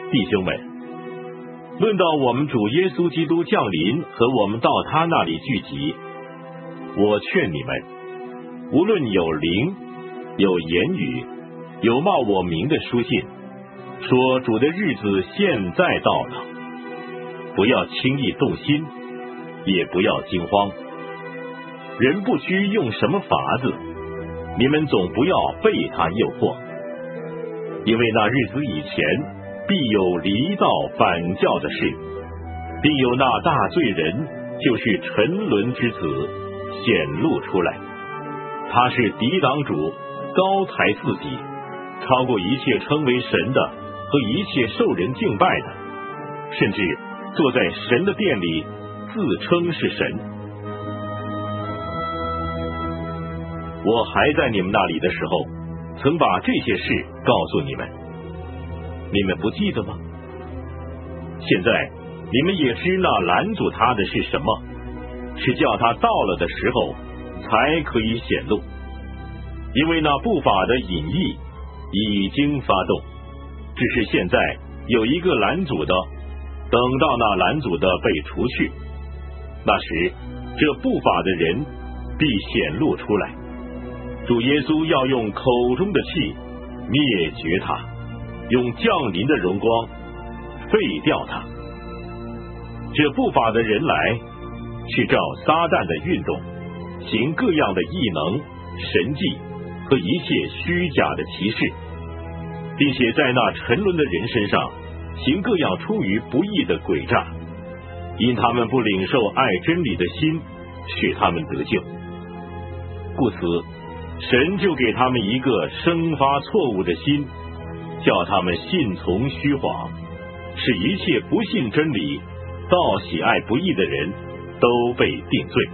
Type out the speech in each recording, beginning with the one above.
弟兄们，论到我们主耶稣基督降临和我们到他那里聚集，我劝你们，无论有灵、有言语、有冒我名的书信，说主的日子现在到了，不要轻易动心，也不要惊慌。人不拘用什么法子，你们总不要被他诱惑，因为那日子以前必有离道反教的事，并有那大罪人，就是沉沦之子显露出来。他是抵挡主，高抬自己，超过一切称为神的和一切受人敬拜的，甚至坐在神的殿里自称是神。我还在你们那里的时候，曾把这些事告诉你们，你们不记得吗？现在你们也知那拦阻他的是什么，是叫他到了的时候才可以显露，因为那不法的隐意已经发动，只是现在有一个拦阻的，等到那拦阻的被除去，那时这不法的人必显露出来。主耶稣要用口中的气灭绝他，用降临的荣光废掉他。这不法的人来，是照撒旦的运动，行各样的异能、神迹和一切虚假的奇事，并且在那沉沦的人身上行各样出于不义的诡诈，因他们不领受爱真理的心，使他们得救。故此神就给他们一个生发错误的心，叫他们信从虚谎，使一切不信真理、倒喜爱不义的人都被定罪。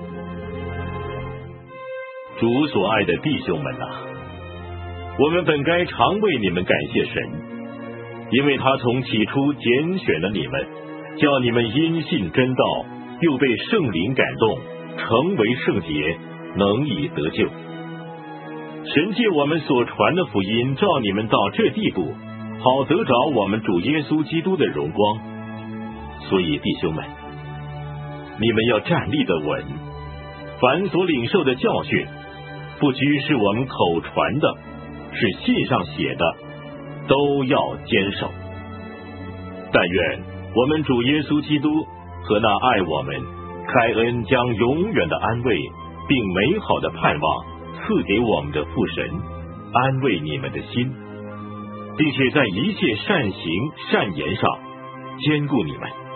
主所爱的弟兄们啊，我们本该常为你们感谢神，因为他从起初拣选了你们，叫你们因信真道，又被圣灵感动，成为圣洁，能以得救。神借我们所传的福音，照你们到这地步，好得着我们主耶稣基督的荣光。所以弟兄们，你们要站立得稳，凡所领受的教训，不拘是我们口传的，是信上写的，都要坚守。但愿我们主耶稣基督和那爱我们、开恩将永远的安慰并美好的盼望赐给我们的父神，安慰你们的心，并且在一切善行善言上坚固你们。